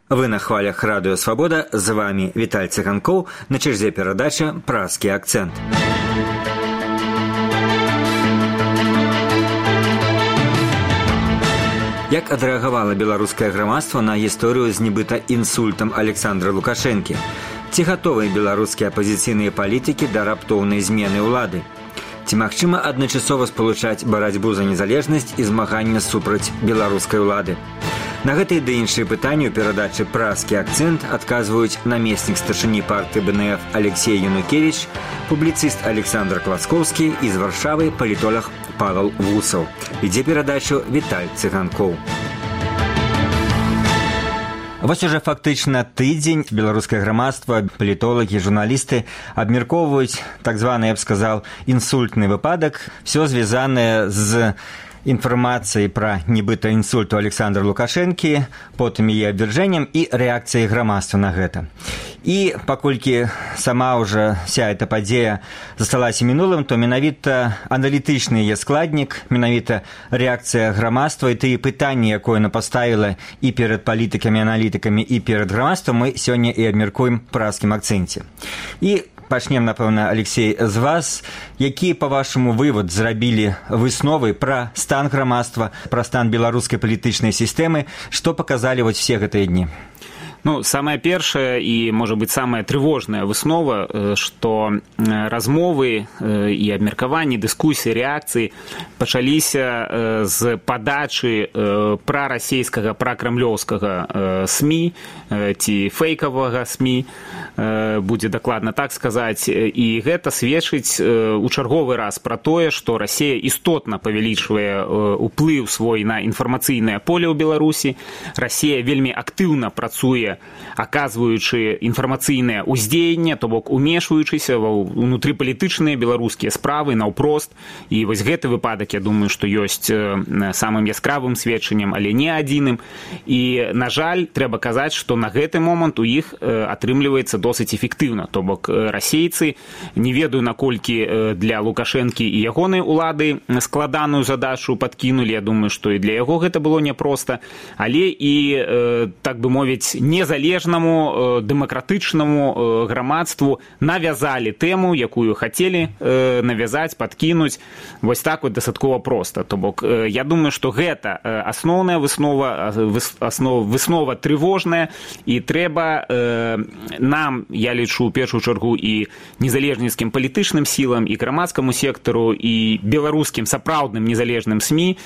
Вы на хвалях Радио Свобода, з вами Віталь Циганков, на черзе перадача «Празкі акцент». Як адрэагавала беларускае грамадства на гісторыю з нібыта інсультам Александра Лукашэнкі? Ці гатовыя беларускія апазіцыйныя палітыкі да раптоўнай змены ўлады? Ці магчыма адначасова спалучаць барацьбу за незалежнасць і змаганне супраць беларускай улады? На гэтыя ды іншыя пытанні ў перадачы «Празкі акцент» адказваюць намеснік старшыні партыі БНФ Алексей Янукевич, публіцыст Александр Класкоўскі і з Варшавы палітолог Павел Вусаў. Ідзе перадачу Віталь Циганков. Вось уже фактычна тыдзень беларускае грамадства, палітолагі, журналісты абмяркоўваюць так званы, я б сказаў, інсультны выпадак, все звязанае з інфармацыяй пра нібыта інсульт у Александра Лукашэнкі, потым яе абвяржэннем і рэакцыяй грамадства на гэта. І паколькі сама ўжо вся эта падзея засталася мінулым, то менавіта аналітычны яе складнік, менавіта рэакцыя грамадства і тыя пытанні, якое яна паставіла і перад палітыкамі, аналітыкамі, і перад грамадствам, мы сёння і абмяркуем ў празкім акцэнце. І пачнем, напэўна, Алексей, з вас. Які, па-вашаму, вывод зрабілі высновы пра стан грамадства, пра стан беларускай палітычнай сістэмы, што паказалі вось все гэтыя дні? Ну, самая першая і, можа быць, самая трывожная выснова, што размовы і абмеркаванні, дыскусіі, рэакцыі пачаліся з падачы прарасійскага, пракрамлёўскага СМІ ці фэйкавага СМІ, будзе дакладна так сказаць, і гэта сведчыць у чарговы раз пра тое, што Расія істотна павялічвае ўплыў свой на інфармацыйнае поле ў Беларусі. Расія вельмі актыўна працуе, аказваючы інфармацыйнае ўздзеянне, то бок умешваючыся ва ўнутрыпалітычныя беларускія справы наўпрост. І вось гэты выпадак, я думаю, што ёсць самым яскравым сведчаннем, але не адзіным. І, на жаль, трэба казаць, што на гэты момант у іх атрымліваецца досыць эфектыўна. То бок расейцы, не ведаю, наколькі для Лукашэнкі і ягонай улады складаную задачу падкінулі. Я думаю, што і для яго гэта было няпроста, але і, так бы мовіць, незалежнаму, дэмакратычнаму грамадству навязалі тэму, якую хацелі навязаць, падкінуць. Вось так вот дастаткова проста. То бок, я думаю, што гэта асноўная выснова, выснова трывожная, і трэба нам, я лічу, у першую чаргу і незалежніцкім палітычным сілам, і грамадскаму сектару, і беларускім сапраўдным незалежным СМІ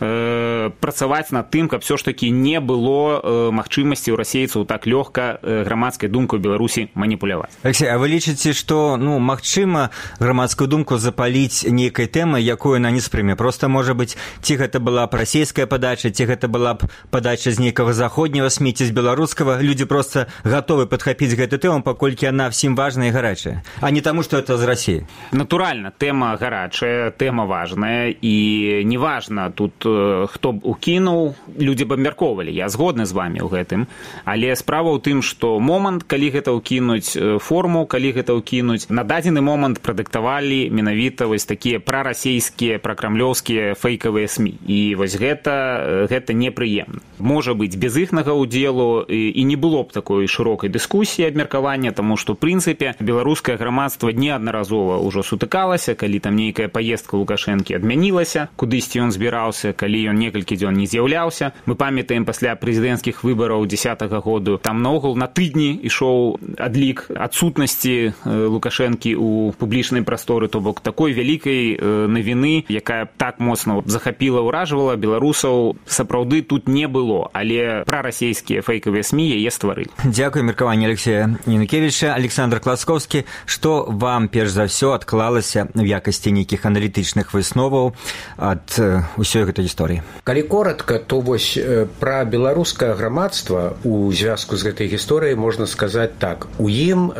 працаваць над тым, каб все ж таки не было магчымасці ў расейцаў так лёгка грамадскай думкай у Беларусі маніпуляваць. Алексей, а вы лічыце, што, магчыма грамадскую думку запаліць нейкай тэмай, якую яна не спрыме? Просто, можа быць, ці гэта была б расійская падача, ці гэта была б падача з нейкага заходняга СМІ, ці з беларускага? Людзі проста гатовы падхапіць гэту тэму, паколькі яна всім важная і гарачая, а не таму, што это з Расіі. Натуральна, тэма гарачая, тэма важная, і неважна тут, хто б укінуў, людзі б абмяркоўвалі. Я згодны з вамі ў гэтым, але справа ў тым, што момант, калі гэта ўкінуць, форму, калі гэта ўкінуць, на дадзены момант прадыктавалі менавіта вось такія прарасійскія, пракрамлёўскія фэйкавыя СМІ. І вось гэта непрыемна. Можа быць, без іхнага ўдзелу і не было б такой шырокай дыскусіі, абмеркавання, таму што, в прынцыпе, беларускае грамадства неаднаразова ўжо сутыкалася, калі там нейкая паездка Лукашэнкі адмянілася, кудысьці ён збіраўся, калі ён некалькі дзён не з'яўляўся. Мы памятаем, пасля прэзідэнцкіх выбараў 2010 году, там наогул на тыдні ішоў адлік адсутнасці Лукашэнкі ў публічнай прасторы, то бок такой вялікай навіны, якая так моцна захапіла, ўражвала беларусаў, сапраўды тут не было, але прарасійскія фэйкавыя СМІ яе стварылі. Дзякуй, меркаванне Алексея Янукевича. Александр Класкоўскі, што вам перш за ўсё адклалася в якасці нейкіх аналітычных высноваў ад усёй гэтай гісторыі? Калі коротка, то вось пра беларускае грамадства у звязку з гэтай гісторыяй можна сказаць так: у ім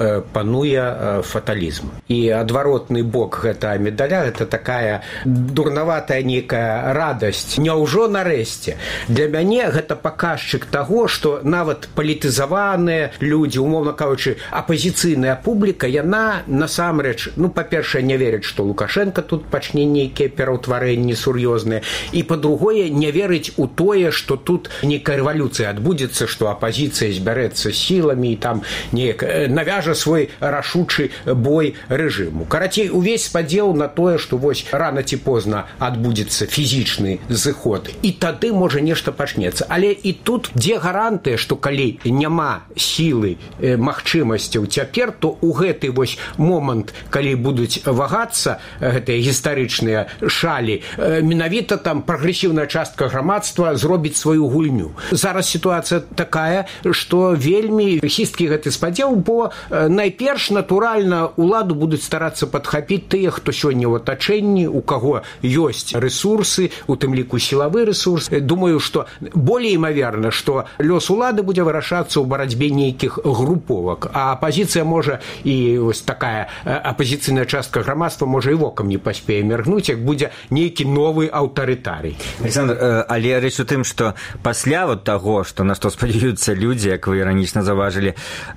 пануе фаталізм. І адваротны бок гэтага медаля — гэта такая дурнаватая нейкая радасць. Няўжо нарэшце? Для мяне гэта паказчык таго, што нават палітызаваныя людзі, умоўна кажучы, апазіцыйная публіка, яна насамрэч, па-першае, не верыць, што Лукашенко тут пачне нейкія пераўтварэнні сур'ёзныя, і, па-другое, не верыць у тое, што тут нейкая рэвалюцыя адбудзецца, што апазіцыя апозіцыя збярэцца сіламі і там неяк навяжа свой рашучы бой рэжыму. Карацей, увесь спадзеў на тое, што вось рана ці позна адбудзецца фізічны зыход, і тады можа нешта пачнецца. Але і тут дзе гарантыя, што калі няма сілы, магчымасцяў цяпер, то ў гэты вось момант, калі будуць вагацца гэтыя гістарычныя шалі, менавіта там прагрэсіўная частка грамадства зробіць сваю гульню. Зараз сітуацыя такая, што вельмі хісткі гэты спадзеў, бо найперш, натуральна, уладу будуць старацца падхапіць тыя, хто сёння ў атачэнні, у каго ёсць рэсурсы, у тым ліку сілавы рэсурс. Думаю, што болей імаверна, што лёс улады будзе вырашацца ў барацьбе нейкіх груповак, а апазіцыя можа, і вось такая апазіцыйная частка грамадства можа і вокам не паспее міргнуць, як будзе нейкі новы аўтарытарый. Александр, але рэч у тым, што пасля вот таго, што на што спадзяюцца людзі, як вы іранічна заўважылі,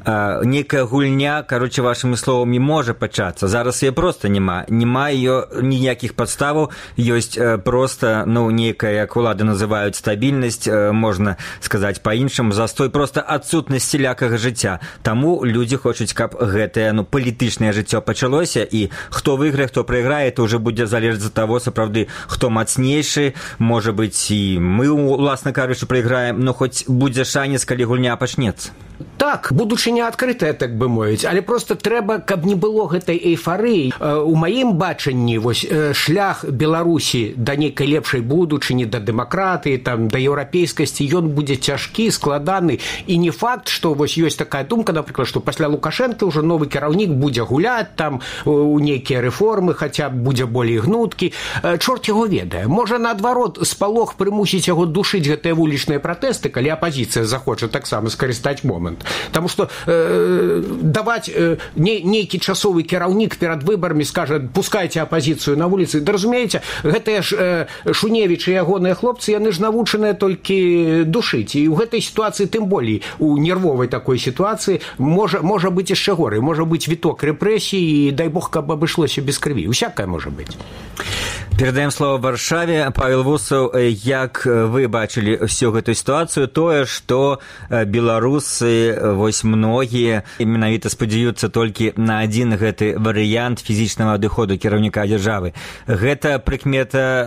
нейкая гульня, кароче, вашымі словамі, можа пачацца. Зараз яе проста няма. Няма ее ніякіх падставаў, ёсць проста, нейкая, як улады называюць, стабільнасць, можна сказаць па-іншаму, застой, проста адсутнасць сялякага жыцця. Таму людзі хочуць, каб гэтае палітычнае жыццё пачалося, і хто выйграе, хто прайграе, то ўжо будзе залежаць ад таго, сапраўды, хто мацнейшы, можа быць, і мы, уласна кажучы, прайграем, но хоць будзе шанец, калі гульня пачнецца. Так, будучыня адкрытая, так бы мовіць, але проста трэба, каб не было гэтай эйфарыі. У маім бачанні вось шлях Беларусі да нейкай лепшай будучыні, да дэмакратыі, там, да еўрапейскасці, ён будзе цяжкі, складаны, і не факт, што вось ёсць такая думка, напрыклад, што пасля Лукашэнка ўжо новы кіраўнік будзе гуляць там у нейкія рэформы, хаця б будзе болей гнуткі. Чорт яго ведае. Можа, наадварот, спалох прымусіць яго душыць гэтыя вулічныя пратэсты, калі апазіцыя захоча таксама скарыстаць момант. Таму што даваць нейкі часовы кіраўнік перад выбарамі скажа, пускайце апазіцыю на вуліцы. Да разумееце, гэтыя ж Шуневіч і ягоныя хлопцы, яны ж навучаныя толькі душыць. І ў гэтай сітуацыі, тым болей, у нервовай такой сітуацыі можа быць яшчэ горай, можа быць віток рэпрэсій, і дай бог, каб абышлося без крыві. Усякае можа быць. Перадаем слово Варшаве. Павел Вусаў, як вы бачылі всю гэтую сітуацыю, тое, што беларусы, вось многія, менавіта спадзяюцца толькі на адзін гэты варыянт фізічнага адыходу кіраўніка дзяржавы. Гэта прыкмета,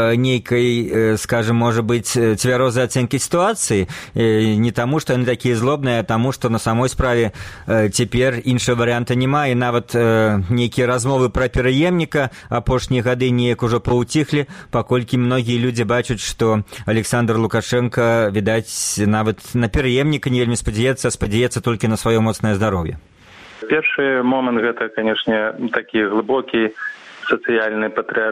нейкай, скажем, можа быць, цвярозай ацэнкі сітуацыі, не таму, што яны такія злобныя, а таму, што на самой справе цяпер іншага варыянта няма, і нават нейкія размовы пра пераемніка апошнія гады неяк ужо паўціхлі, паколькі многія людзі бачаць, што Александр Лукашенко, відаць, нават на пераемніка не вельмі спадзяецца толькі на сваё моцнае здароўе. Першы момант гэта, канешне, такі глыбокі сацыяльны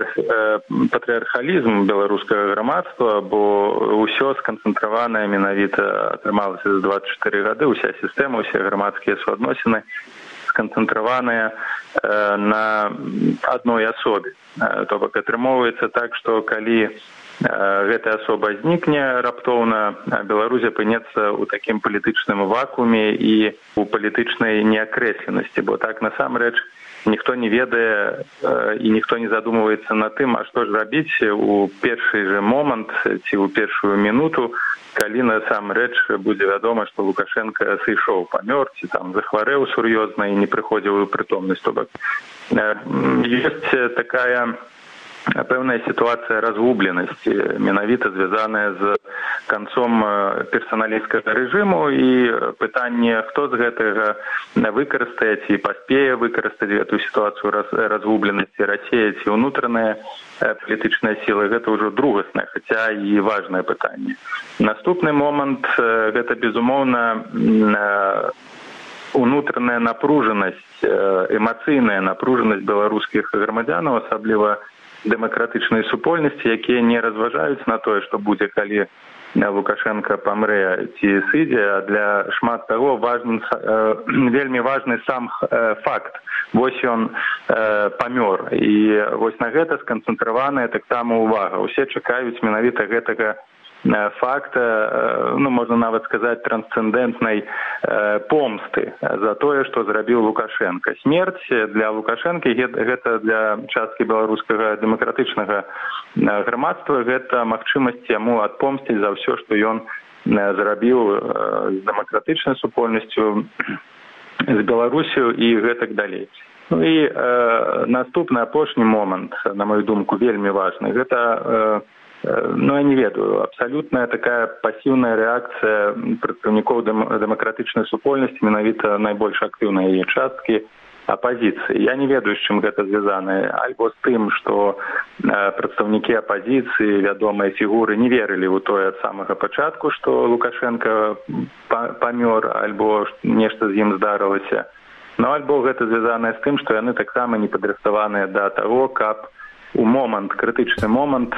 патрыархалізм беларускага грамадства, бо ўсё сканцэнтраванае менавіта атрымалася за 24 гады, уся сістэма, усе грамадскія суадносіны сканцэнтраваныя на адной асобе. То бок атрымоўваецца так, што калі гэтая асоба знікне раптоўна, Беларусь апынецца ў такім палітычным вакууме і ў палітычнай неакрэсленасці, бо так насамрэч ніхто не ведае і ніхто не задумваецца над тым, а што ж рабіць у першы же момант ці ў першую мінуту, калі насамрэч будзе вядома, што Лукашенко сышоў, памёр, ці там захварэў сур'ёзна і не прыходзіў у прытомнасць. То бок ёсць такая пэўная сітуацыя разгубленасці, менавіта звязаная з канцом персаналісцкага рэжыму, і пытанне, хто з гэтага выкарыстае ці паспее выкарыстаць гэтую сітуацыю разгубленасці, Расія ці ўнутраныя палітычныя сілы, гэта ўжо другаснае, хаця і важнае пытанне. Наступны момант гэта, безумоўна, унутраная напружанасць, эмацыйная напружанасць беларускіх грамадзянаў, асабліва дэмакратычнай супольнасці, якія не разважаюць на тое, што будзе, калі Лукашенко памрэ ці сыдзе, а для шмат таго вельмі важны сам факт. Вось ён памёр. І вось на гэта сканцэнтраваная таксама ўвага. Усе чакаюць менавіта гэтага факта, можна нават сказаць, трансцэндэнтнай помсты за тое, што зрабіў Лукашенко. Смерць для Лукашенко, гэта для часткі беларускага дэмакратычнага грамадства, гэта магчымасць яму адпомсціць за ўсё, што ён зрабіў з дэмакратычнай супольнасцю, з Беларусю і гэтак далей. Ну і наступны апошні момант, на мою думку, вельмі важны. Гэта, я не ведаю, абсалютная такая пасіўная рэакцыя прадстаўнікоў дэмакратычнай супольнасці, менавіта найбольш актыўнай яе часткі апазіцыі. Я не ведаю, з чым гэта звязана. Альбо з тым, што прадстаўнікі апазіцыі, вядомыя фігуры, не верылі ў тое ад самага пачатку, што Лукашенко памёр, альбо нешта з ім здарылася. Альбо гэта звязана з тым, што яны таксама не падрыхтаваныя да таго, каб у момант, крытычны момант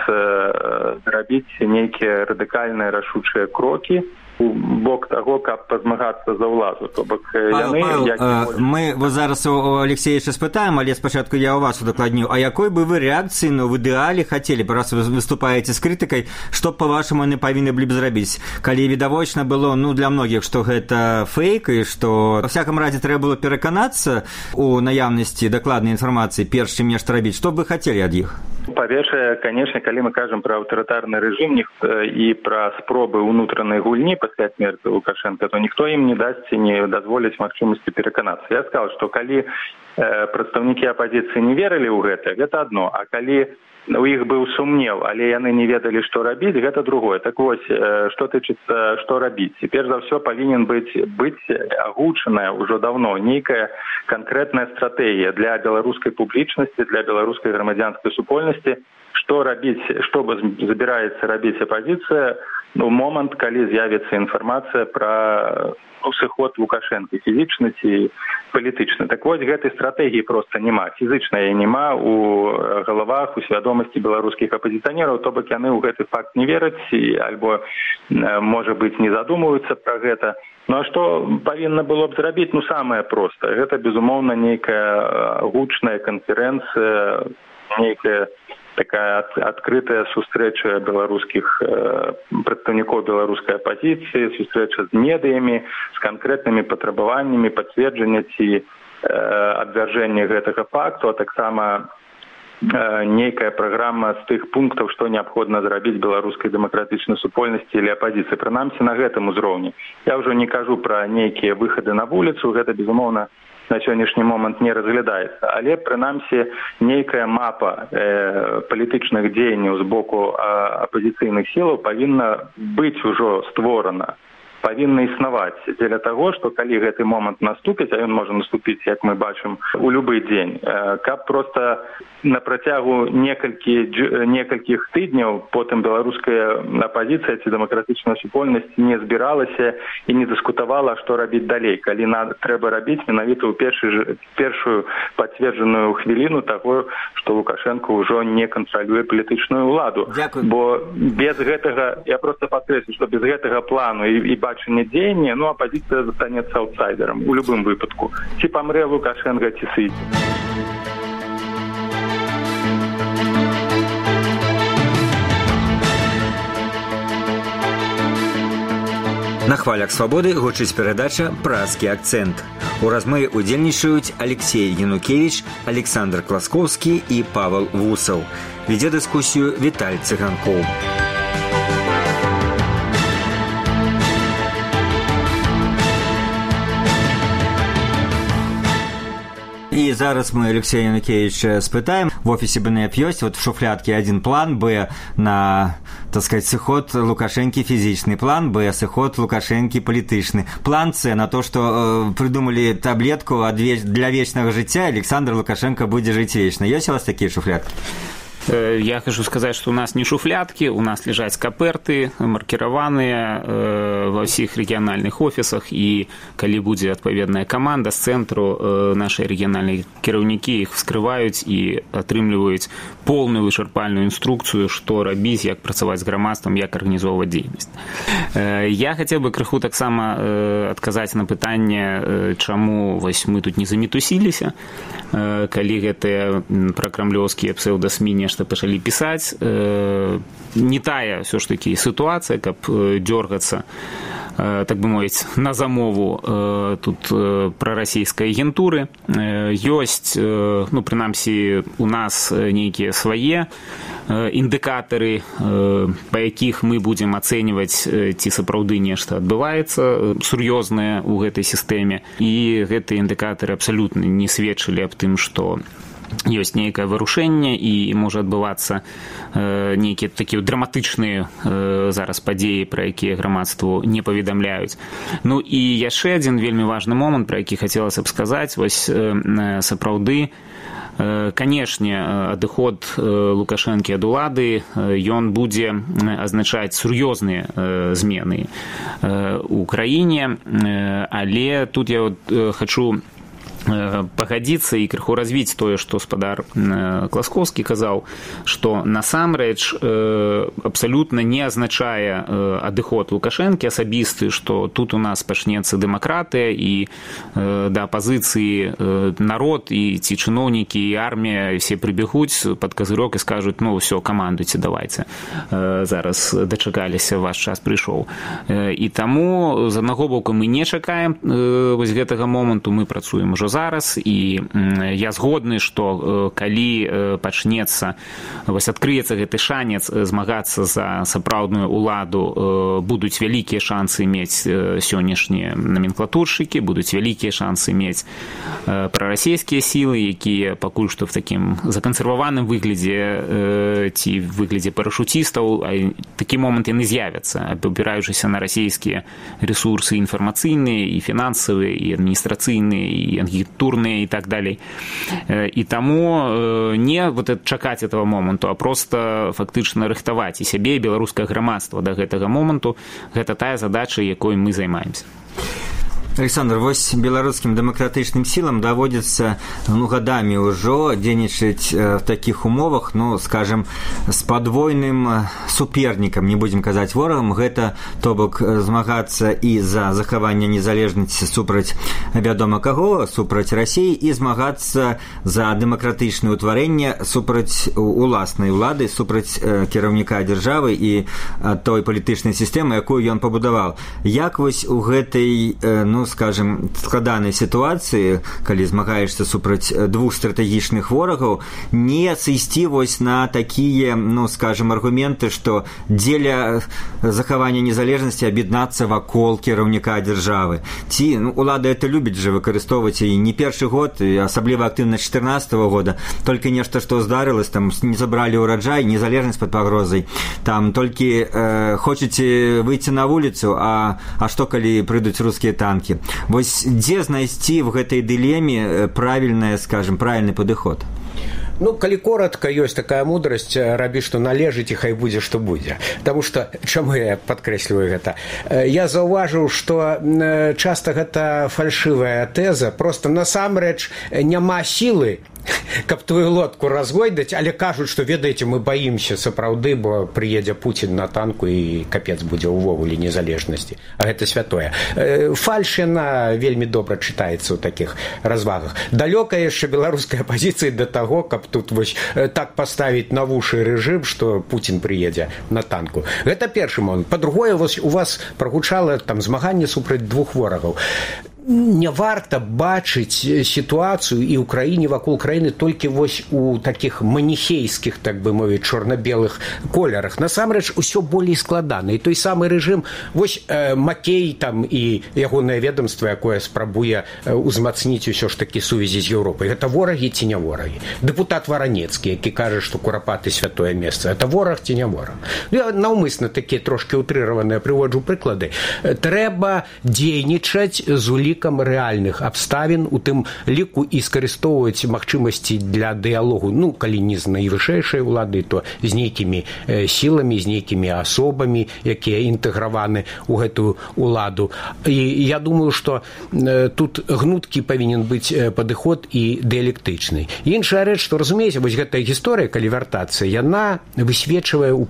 зрабіць нейкія радыкальныя рашучыя крокі у бок таго, каб пазмагацца за ўладу. То бок яны... Мы зараз у Алексеевича спытаем, але спачатку я у вас удакладню. А якой бы вы рэакцыі, в ідэале хацелі, раз вы выступаеце з крытыкай, што па-вашаму яны павінны былі б зрабіць? Калі відавочна было, для многіх, што гэта фейк, і што, ва всякам разе, трэба было пераканацца у наяўнасці дакладнай інфармацыі, перш чым нешта рабіць, што б вы хацелі ад іх? Па-першае, канешне, калі мы кажам пра аўтарытарны рэжым і пра спробы ўнутранай гульні пасля смерці Лукашенка, то ніхто ім не дасць і не дазволіць магчымасці пераканацца. Я сказаў, што калі прадстаўнікі апазіцыі не верылі ў гэта адно, а калі у іх быў сумнеў, але яны не ведалі, што рабіць, гэта другое. Так вось, што тычыцца, што рабіць. І перш за ўсё павінен быць агучаная ўжо даўно нейкая канкрэтная стратэгія для беларускай публічнасці, для беларускай грамадзянскай супольнасці, што рабіць, што збіраецца рабіць апазіцыя у момант, калі з'явіцца інфармацыя пра сыход Лукашенко, фізічны ці палітычны. Так вось, гэтай стратэгіі проста няма. Фізычна яе няма у галавах, у свядомасці беларускіх апазіцыянераў, то бок яны ў гэты факт не вераць, альбо, можа быць, не задумваюцца пра гэта. А што павінна было б зрабіць? Самае проста. Гэта, безумоўна, нейкая гучная канферэнцыя, нейкая такая адкрытая сустрэча беларускіх прадстаўнікоў беларускай апазіцыі, сустрэча з медыямі, з канкрэтнымі патрабаваннямі пацверджання ці абвяржэння гэтага факту, а таксама нейкая праграма з тых пунктаў, што неабходна зрабіць беларускай дэмакратычнай супольнасці или апазіцыі. Прынамсі на гэтым узроўні. Я ўжо не кажу пра нейкія выхады на вуліцу, гэта, безумоўна, на сённяшні момант не разглядаецца, але прынамсі нейкая мапа палітычных дзеянняў з боку апазіцыйных сілаў павінна быць ужо створана, павінна існаваць дзеля таго, што калі гэты момант наступіць, а ён можа наступіць, як мы бачым, у любы дзень, каб проста на працягу некалькіх тыдняў потым беларуская апазіцыя ці дэмакратычная супольнасць не збіралася і не дыскутавала, што рабіць далей, калі трэба рабіць менавіта ў першую пацверджаную хвіліну таго, што Лукашенко ўжо не кантралюе палітычную ўладу. Бо без гэтага, я проста падкрэслю, што без гэтага плану і бачання дзеяння, апазіцыя застанецца аўтсайдерам у любым выпадку. Ці памрэ Лукашенко, ці сыдзе. На хвалях свабоды гучыць перадача «Празкі акцэнт». У размове удзельнічаюць Алексей Янукевич, Александр Класкоўскі і Павел Вусаў. Вядзе дыскусію Віталь Цыганкоў. І зараз мы Алексея Янукевича спытаем. В офисе БНЭП ёсць в шуфлядке один план Б на, так сказать, сыход Лукашенко физичный, план Б сыход Лукашенко палітычны, план С на то, что придумали таблетку для вечного жыцця, Александр Лукашенко будзе жыць вечна. Ёсць у вас такие шуфлядки? Я хочу сказать, что у нас не шуфлядки, у нас лежат скаперты, маркированы во всех региональных офисах, и коли будет отповедная команда с центру, наши региональные кіраўнікі их вскрывают и атрымліваюць полную вычерпальную инструкцию, что рабіць, як працаваць з грамадствам, як арганізоўваць дзейнасць. Я хотел бы крыху таксама адказаць на пытанне, чаму вось мы тут не замітусіліся, калі гэтыя пракрамлёўскія псеўдасмі нешта пачалі пісаць, не тая ўсё ж такі сітуацыя, каб дёргацца так бы мовіць, на замову тут прарасійскай агентуры. Ёсць, ну, прынамсі, у нас нейкія свае індыкатары, па якіх мы будзем ацэньваць, ці сапраўды нешта адбываецца сур'ёзнае ў гэтай сістэме. І гэтыя індыкатары абсалютна не сведчылі аб тым, што ёсць нейкае вырушэнне і можа адбывацца нейкія такія драматычныя зараз падзеі, пра якія грамадству не паведамляюць. Ну і яшчэ адзін вельмі важны момант, пра які хацелася б сказаць, вось сапраўды, канешне, адыход Лукашэнкі ад улады, ён будзе азначаць сур'ёзныя змены ў краіне, але тут я хачу пагадзіцца і крыху развіць тое, што спадар Класкоўскі казаў, што насамрэч абсалютна не азначае адыход Лукашэнкі асабісты, што тут у нас пачнецца дэмакратыя і да апазіцыі народ і ці чыноўнікі і армія все прыбегуць пад казырок і скажуць, ну ўсё, камандуйце, давайце, зараз дачакаліся, ваш час прыйшоў. І таму з аднаго боку мы не чакаем вось гэтага моманту, мы працуем ужо зараз, і я згодны, што калі пачнецца, вось адкрыецца гэты шанец змагацца за сапраўдную уладу, будуць вялікія шансы мець сённяшнія наменклатуршчыкі, будуць вялікія шансы мець прарасійскія сілы, якія пакуль што в такім закансерваваным выглядзе ці выглядзе парашутістаў, такі момант яны з'явяцца, абапіраючыся на расійскія ресурсы інфармацыйныя і фінансавыя, і адміністрацыйныя, і агентурныя і так далей. І таму не вот чакаць этого моманту, а просто фактычна рыхтаваць і сябе, і беларускае грамадства да гэтага моманту. Гэта тая задача, якой мы займаемся. Александр, вось беларускім дэмакратычным сілам даводзіцца гадамі ўжо дзейнічаць в такіх умовах, ну, скажем, з падвойным супернікам, не будзем казаць ворагам, гэта, то бок, змагацца і за захаванне незалежнасці супраць вядома каго, супраць Расіі, і змагацца за дэмакратычнае ўтварэнне супраць уласнай улады, супраць кіраўніка дзяржавы і той палітычнай сістэмы, якую ён пабудаваў. Як вось у гэтай, ну, скажем, складанай сітуацыі, калі змагаешся супраць двух стратэгічных ворагаў, не сысці вось на такія, ну, скажем, аргументы, што дзеля захавання незалежнасці аб'яднацца вакол кіраўніка дзяржавы. Ці, ну, улада это любіць же выкарыстоўваць і не першы год, і асабліва актыўна 2014 года, толькі нешта, што здарылася, там не забралі ўраджай, незалежнасць пад пагрозай, там толькі хочаце выйти на вуліцу, а што калі прыйдуць рускія танкі? Вось дзе знайсці в гэтай дылеме правільнае, скажем, правільны падыход? Ну, калі коротко, ёсць такая мудрасць, рабі, што належыць, і хай будзе, што будзе. Таму што, чаму я падкрэсліваю гэта? Я заўважыў, што часта гэта фальшывая тэза, проста насамрэч няма сілы, каб твою лодку разгойдаць, але кажуць, што, ведаеце, мы баімся сапраўды, бо прыедзе Пуцін на танку і капец будзе ўвогуле незалежнасці. А гэта святое. Фальш, яна вельмі добра чытаецца ў такіх развагах. Далёка яшчэ беларуская пазіцыя да таго, каб тут вось так паставіць на вушы рэжым, што Пуцін прыедзе на танку. Гэта першы момант. Па-другое, у вас прагучала там змаганне супраць двух ворагаў. Не варта бачыць сітуацыю і ў краіне, вакол краіны толькі вось у такіх маніхейскіх, так бы мовіць, чорна-белых колерах. Насамрэч, усё болей складана. І той самы рэжым, вось Макей там і ягонае ведомства, якое спрабуе узмацніць усё ж такі сувязі з Еўропай. Гэта ворагі ці не ворагі? Дэпутат Варанецкі, які кажа, што Курапаты святое месца. Гэта вораг ці не вораг? Я наўмысна такія трошкі утрыраваныя прыводжу прыклады. Трэба дзейнічаць з улікам рэальных абставін, у тым ліку і скарыстоўваць магчымасці для дыялогу, ну, калі не з найвышэйшай улады, то з нейкімі сіламі, з нейкімі асобамі, якія інтэграваны ў гэтую уладу. І я думаю, што тут гнуткі павінен быць падыход і дыялектычны. Іншая рэч, што, разумееце, вось гэтая гісторыя, калі вяртацца, яна высвечвае ў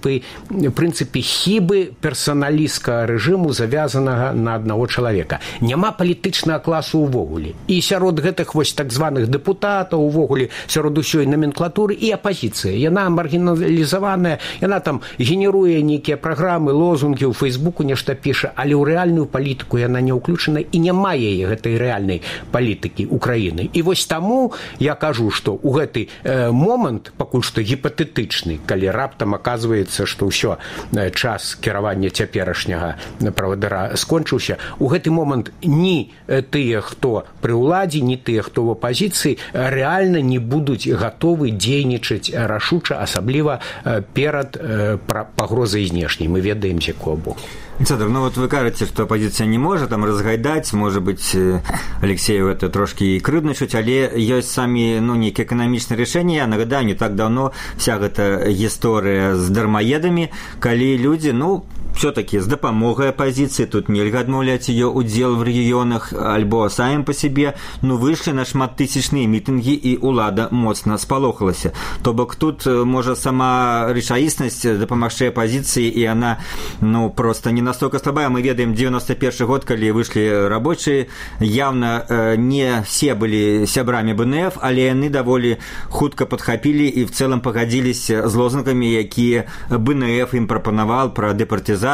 прынцыпе хібы персаналісцкага рэжыму, завязанага на аднаго чалавека. Няма няма палітычнага класу ўвогуле. І сярод гэтых вось так званых дэпутатаў увогуле, сярод усёй номенклатуры і апазіцыя. Яна маргіналізаваная, яна там генеруе нейкія праграмы, лозунгі ў Фейсбуку нешта піша, але ў рэальную палітыку яна не ўключана і няма яе гэтай рэальнай палітыкі Украіны. І вось таму я кажу, што ў гэты момант, пакуль што гіпатэтычны, калі раптам аказваецца, што ўсё, час кіравання цяперашняга правадыра скончыўся, у гэты момант ні тыя, хто пры ўладзе, ні тыя, хто ў апазіцыі, рэальна не будуць гатовы дзейнічаць рашуча, асабліва перад пагрозай знешняй. Мы ведаем, з якога боку. Александр, ну вот вы кажете, что оппозиция не может там разгайдать, может быть, Алексею это трошки и крыўднічаць, але ёсць самі, ну, нейкія эканамічныя рашэнні. Я нагадаю, не так давно вся гэта гісторыя з дармаедамі, калі людзі, ну, все-таки с дапамогай оппозиции, тут нельга адмаўляць ее удзел в регионах, альбо самим по себе, ну, вышли на шматтысячныя мітынгі, і улада моцна спалохалася. То бок тут, можа, сама рэчаіснасць дапамагчы оппозиции, и она, ну, просто не настолько слабая. Мы ведаем 91 год, калі вышли рабочие, явно не все были сябрамі БНФ, але яны даволі хутка падхапілі і в целом пагадзілись з лозунгамі, якія БНФ ім прапанаваў пра дэпартызацыю,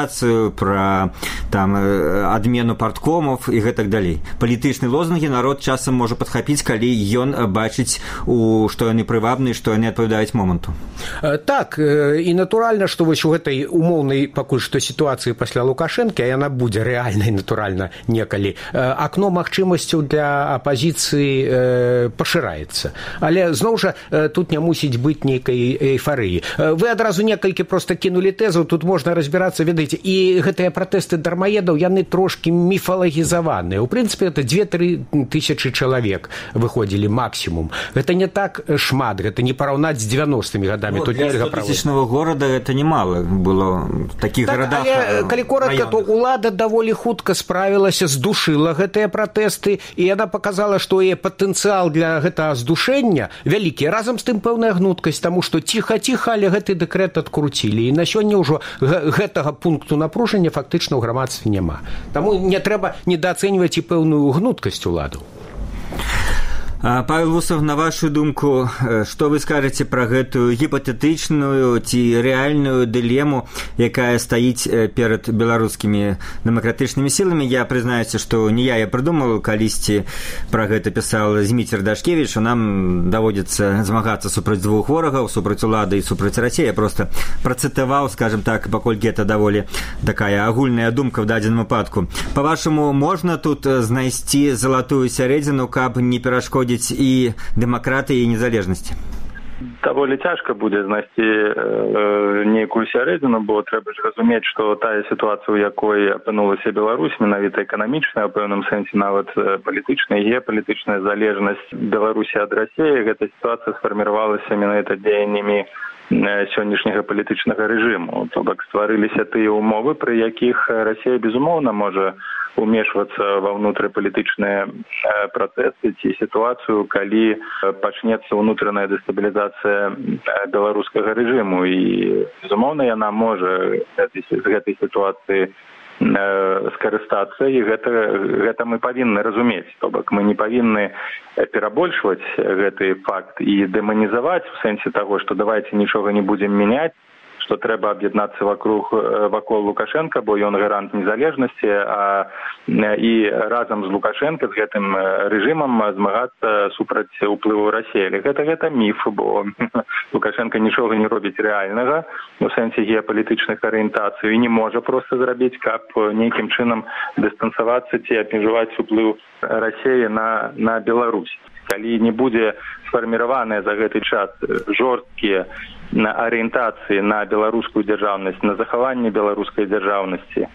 про там адмену парткомов і гэтак далей. Палітычныя лозунгі народ часам можа падхапіць, калі ён бачыць, што яны прывабныя, што яны адпавядаюць моманту. Так, і натуральна, што вось у гэтай умоўнай пакуль што сітуацыі пасля Лукашэнкі, яна будзе рэальнай, натуральна, некалі, акно магчымасцяў для апазіцыі пашыраецца. Але, зноў жа, тут не мусіць быць нейкай эйфарыі. Вы адразу некалькі проста кінулі тэзу, тут можна разбірацца, ведаеце, і гэтыя пратэсты дармаедаў, яны трошкі міфалагізаваныя. У прынцыпе, это 2-3 тысячы чалавек выходзілі максімум. Гэта не так шмат, гэта не параўнаць з 90-ми гадамі. Ну, для 100-тысячного горада это немало было в таких так, городах. Але, калі коротка, то улада даволі хутка справілася, здушыла гэтыя пратэсты, і яна показала, што яе патэнцыял для гэтага здушэння вялікі. Разам з тым пэўная гнуткасць, таму што ціха-ціха, але гэты дэкрэт адкруцілі. І на сёння ўжо гэтага пункту напружання фактычна ў грамадстве няма. Таму не трэба недаацэньваць і пэўную гнуткасць уладу. Павел Вусов, на вашу думку, што вы скажаце пра гэтую гіпатэтычную ці рэальную дылему, якая стаіць перад беларускімі дэмакратычнымі сіламі? Я прызнаюся, што не я прыдумаў, калісьці пра гэта пісаў Зміцер Дашкевіч, нам даводзіцца змагацца супраць двух ворагаў, супраць улады і супраць Расіі. Я проста працытаваў, скажем так, паколькі гэта даволі такая агульная думка в дадзеным выпадку. Па-вашаму, можна тут знайсці залатую сярэдзіну, каб не перашкодзіць і дэмакратыі і незалежнасці? Даволі цяжка будзе знайсці нейкую сярэдзіну, бо трэба ж разумець, што тая сітуацыя, у якой апынулася Беларусь, менавіта эканамічная, у пэўным сэнсе нават палітычная і геапалітычная залежнасць Беларусі ад Расіі, гэта сітуацыя сфарміравалася менавіта дзеяннямі сённяшняга палітычнага рэжыму. То бок стварыліся тыя умовы, пры якіх Расія, безумоўна, можа умешвацца ва ўнутрыпалітычныя працэсы ці сітуацыю, калі пачнецца ўнутраная дэстабілізацыя беларускага рэжыму. І, безумоўна, яна можа з гэтай сітуацыі скарыстацца, і гэта мы павінны разумець. То бок мы не павінны перабольшваць гэты факт і дэманізаваць у сэнсе таго, што давайце нічога не будзем мяняць, што трэба аб'яднацца вакол Лукашенка, бо ён гарант незалежнасці, і разам з Лукашенка, з гэтым рэжымам змагацца супраць уплыву Расіі. Гэта міф, бо Лукашенка нічога не робіць рэальнага у сэнсе геапалітычных арыентацый і не можа проста зрабіць, каб нейкім чынам дыстансавацца ці абмежаваць уплыў Расіі на Беларусь. Калі не будзе сфарміраваныя за гэты час жорсткія арыентацыі на беларускую дзяржаўнасць, на захаванне беларускай дзяржаўнасці,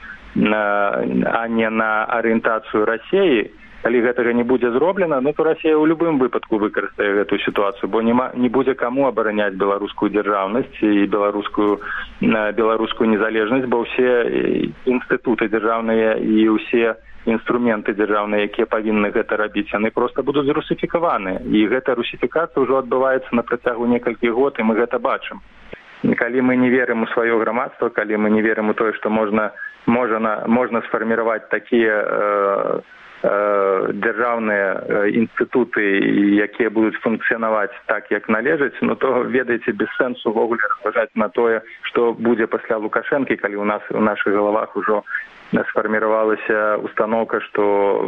а не на арыентацыю Расіі, калі гэтага не будзе зроблена, то Расія ў любым выпадку выкарыстае гэтую сітуацыю, бо не будзе каму абараняць беларускую дзяржаўнасць і беларускую незалежнасць, бо ўсе інстытуты дзяржаўныя і ўсе інструменты дзяржаўныя, якія павінны гэта рабіць, яны проста будуць русіфікаваны. І гэта русіфікацыя ўжо адбываецца на працягу некалькіх год, і мы гэта бачым. Калі мы не верым у сваё грамадства, калі мы не верым у тое, што можна сфарміраваць такія дзяржаўныя інстытуты, якія будуць функцыянаваць так, як належыць, ну то, ведаеце, без сэнсу ўвогуле разважаць на тое, што будзе пасля Лукашэнкі, калі ў нас у нашых галавах ужо сфарміравалася установка, што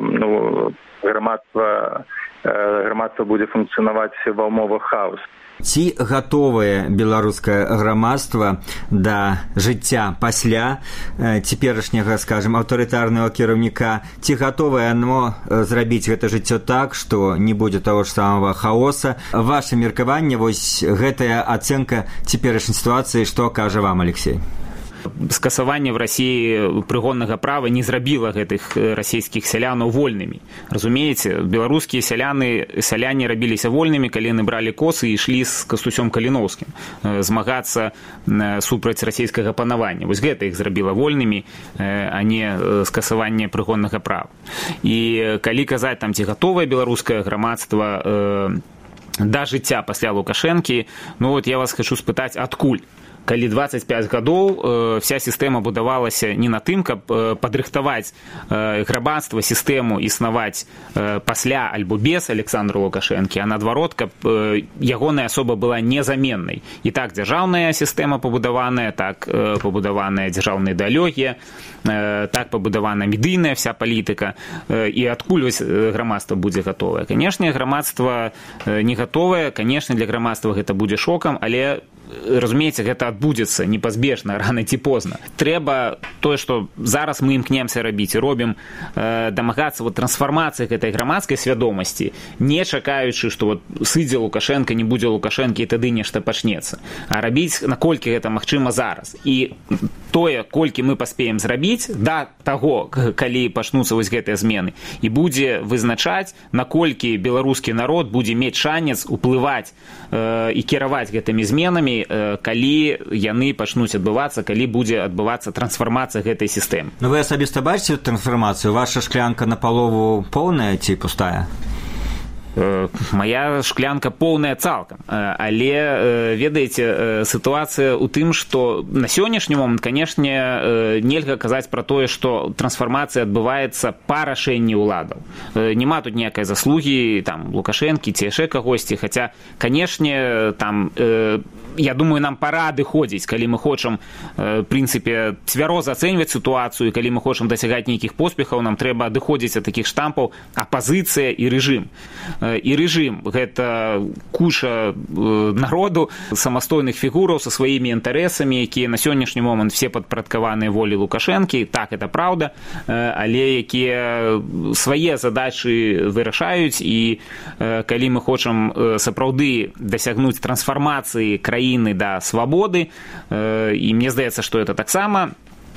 грамадства будзе функцыянаваць ва ўмовах хаосу. Ці гатовае беларускае грамадства да жыцця пасля цяперашняга, скажем, аўтарытарнага кіраўніка? Ці гатовае оно зрабіць гэта жыццё так, што не будзе таго ж самага хаоса? Ваше меркаванне, вось гэтая ацэнка цяперашняй сітуацыі, што кажа вам, Алексей? Скасаванне в России прыгоннага права не зрабіла гэтых расійскіх сялянаў вольнымі. Разумееце, беларускія сяляне рабіліся вольнымі, калі яны бралі косы і ішлі з Кастусём Каліноўскім змагацца супраць расійскага панавання. Вось гэта іх зрабіла вольнымі, а не скасаванне прыгоннага права. І калі казаць там, ці гатовае беларускае грамадства да жыцця пасля Лукашэнкі, ну вот я вас хочу спытаць, адкуль? Калі 25 гадоў вся сістэма будавалася не на тым, каб падрыхтаваць грамадства, сістэму існаваць пасля альбо без Александра Лукашэнкі, а наадварот, каб ягоная асоба была незаменнай. І так дзяржаўная сістэма пабудаваная, так пабудаваная дзяржаўная ідэалогія, так пабудавана медыйная вся палітыка. І адкуль вось грамадства будзе гатовае? Канешне, грамадства не гатовае, канешне, для грамадства гэта будзе шокам, але разумееце, гэта адбудзецца непазбежна, рана ці позна. Трэба тое, што зараз мы імкнемся рабіць і робім, дамагацца трансфармацыі гэтай грамадскай свядомасці, не чакаючы, што сыдзе Лукашэнка, не будзе Лукашэнкі і тады нешта пачнецца. А рабіць, наколькі гэта магчыма зараз. І тое, колькі мы паспеем зрабіць да таго, калі пачнуцца вось гэтыя змены, і будзе вызначаць, наколькі беларускі народ будзе мець шанец уплываць і кіраваць гэтымі зменамі, калі яны пачнуць адбывацца, калі будзе адбывацца трансфармацыя гэтай сістэмы. Ну вы асабіста бачыце трансфармацыю? Ваша шклянка напалову поўная ці пустая? Моя шклянка поўная цалкам, але ведаеце, сітуацыя ў тым, што на сённяшні момант, канешне, нельга казаць пра тое, што трансфармацыя адбываецца па рашэнні ўладаў. Нема тут ніякай заслугі там Лукашэнкі ці яшчэ кагосьці, хаця, канешне, там я думаю, нам пора адыходзіць, калі мы хочам, в прынцыпе, цвяроза ацэньваць сітуацыю, калі мы хочам дасягаць нейкіх поспехаў, нам трэба адыходзіць ад такіх штампаў апазіцыя і рэжым. І рэжым – гэта куча народу, самастойных фігураў са сваімі інтарэсамі, якія на сённяшні момант все падпарадкаваныя волі Лукашэнкі, так, это праўда, але якія свае задачы вырашаюць, і калі мы хочам сапраўды дасягнуць трансфармацыі краіны да свабоды, і мне здаецца, што это таксама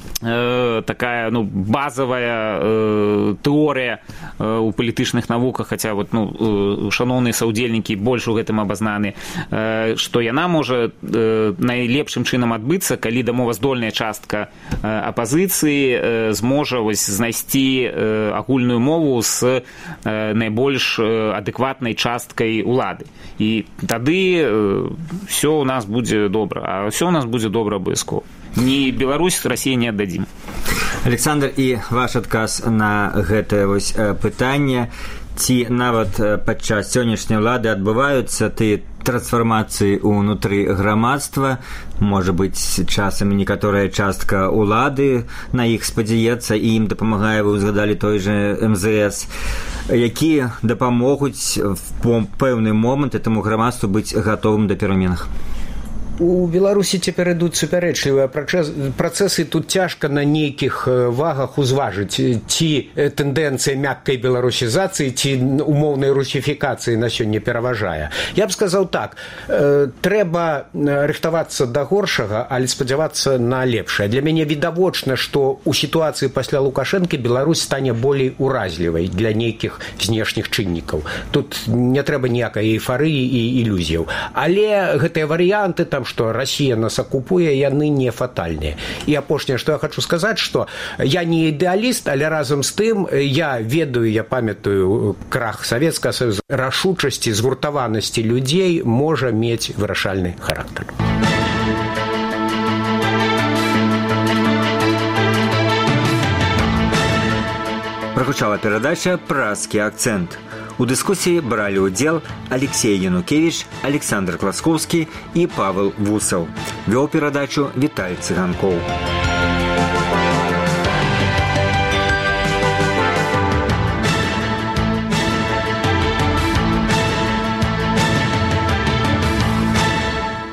такая базовая тэорыя у палітычных навуках, хаця шаноўныя саўдзельнікі больш у гэтым абазнаны, што яна можа найлепшым чынам адбыцца, калі дамоваздольная частка апазіцыі зможа знайсці агульную мову з найбольш адэкватнай часткай улады. І тады все у нас будзе добра, а все у нас будзе добра абавязкова. Ні Беларусь, Расія не аддадзім. Александр, і ваш адказ на гэтае пытанне, ці нават падчас сённяшняй улады адбываюцца тыя трансфармацыі ўнутры грамадства, можа быць, часам некаторая частка улады на іх спадзяецца і ім дапамагае, вы ўзгадалі той же МЗС, якія дапамогуць в пэўны момант этому грамадству быць гатовым да пераменах? У Беларусі цяпер ідуць супярэчлівыя працэсы, тут цяжка на нейкіх вагах узважыць, ці тэндэнцыя мяккай беларусізацыі, ці умоўнай русіфікацыі на сёння пераважае. Я б сказаў так, трэба рыхтавацца да горшага, але спадзявацца на лепшае. Для мяне відавочна, што ў сітуацыі пасля Лукашэнкі Беларусь стане болей уразлівай для нейкіх знешніх чыннікаў. Тут не трэба ніякай эйфарыі і ілюзіяў. Але гэтыя варыянты, там, што Расія нас акупуе, яны не фатальныя. І апошняе, што я хочу сказаць, што я не ідэаліст, але разам з тым я ведаю, я памятаю крах Савецкага Саюза, рашучасці, згуртаванасці людзей можа мець вырашальны характар. Прагучала перадача «Празкі акцэнт». У дыскусіі бралі ўдзел Алексей Янукевич, Александр Класкоўскі і Павел Вусаў. Вёў перадачу Віталь Цыганкоў.